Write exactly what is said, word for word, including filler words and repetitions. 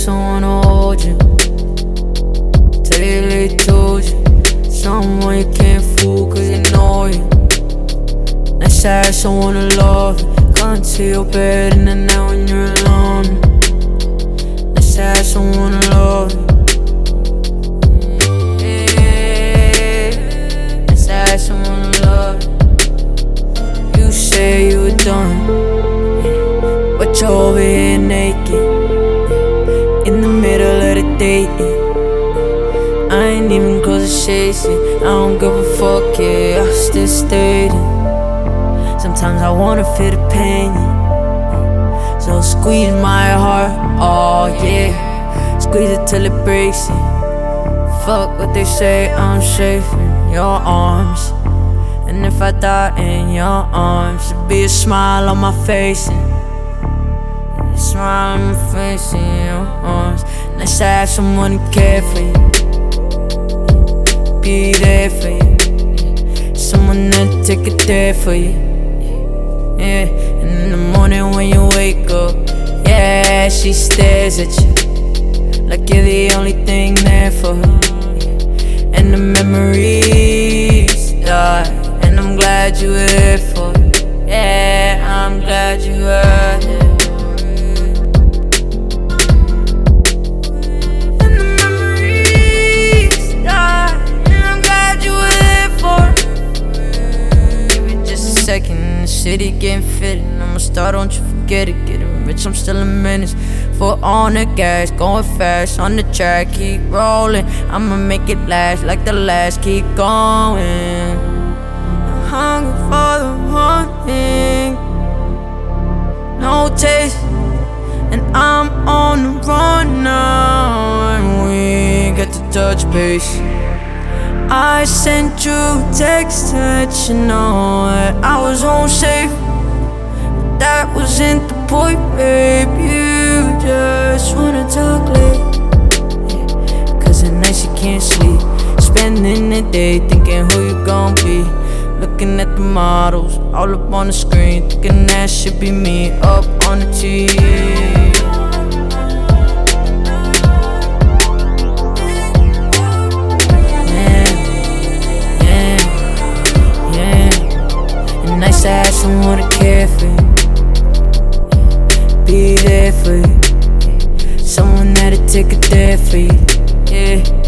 someone to hold you. Tell you they told you. Someone you can't fool cause they know you. Nice to have someone to love you. Come to your bed in the night when you're alone. Nice to have someone to love you. Yeah. Nice to have someone to love you. You say you were done, but you're over here naked, in the middle of the date. I ain't even close to chasing. I don't give a fuck, yeah, I still stayed. Sometimes I wanna feel the pain, yeah. So squeeze my heart, oh yeah. Squeeze it till it breaks, yeah. Fuck what they say, I'm safe in your arms. And if I die in your arms, there'll be a smile on my face, yeah. A smile on my face in your arms. Nice to have someone to care for you, be there for you. Someone that'll take it there for you. Yeah, and in the morning when you wake up, yeah, she stares at you like you're the only thing there for her. And the memories die, and I'm glad you were there for her. Yeah, I'm glad you were there. And the memories die, and I'm glad you were there for her. Give it just a second. The city getting fitted, I'ma start, don't you forget it. Getting rich, I'm still a menace. Foot on the gas, going fast on the track, keep rolling. I'ma make it last like the last, keep going. I'm hungry for the one thing, no taste, and I'm on the run now, and we ain't got to touch base. I sent you a text to let you know that I was home safe, but that wasn't the point, babe. You just wanna talk late, yeah. Cause at night you can't sleep, spending the day thinking who you gon' be. Looking at the models all up on the screen, thinking that should be me up on the T V. Nice to have someone to care for you, be there for you. Someone that'll take it there for you, yeah.